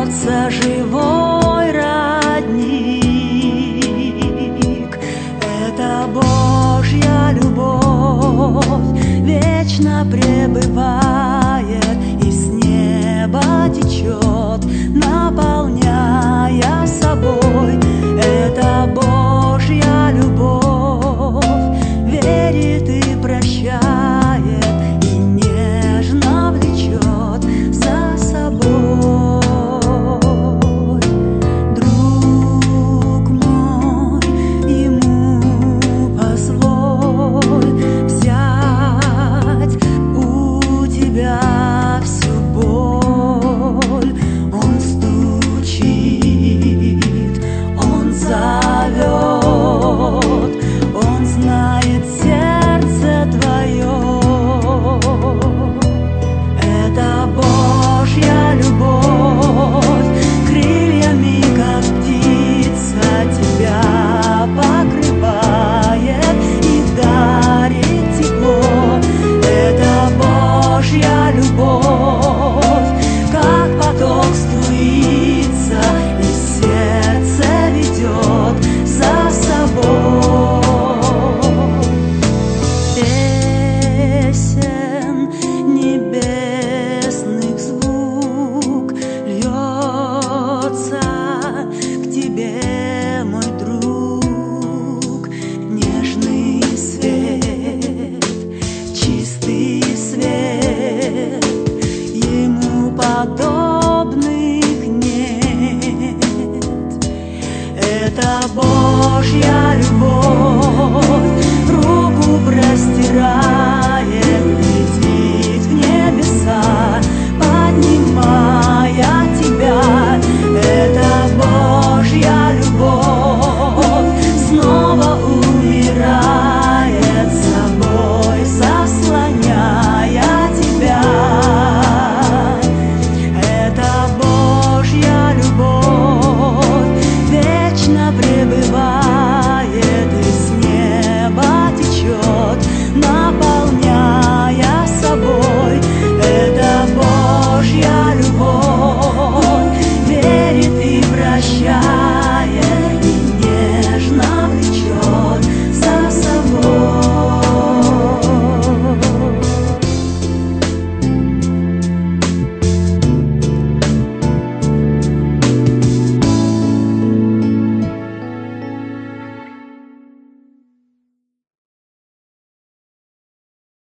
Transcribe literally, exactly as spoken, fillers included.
льется живой родник. Это Божья любовь вечно пребывает и с неба течет, наполняя собой. Это Божья любовь верит и прощает, и нежно влечет за собой. Друг мой, ему позволь взять у тебя всю боль. Он стучит, он зовет, он знает сердце твое. Это Божья любовь крыльями, как птица, тебя покрывает и дарит тепло. Это Божья любовь, как поток струится и сердце ведет за собой. Песен небесных звук льется к тебе, мой друг. Нежный свет, чистый свет, ему подобных нет. Это Божья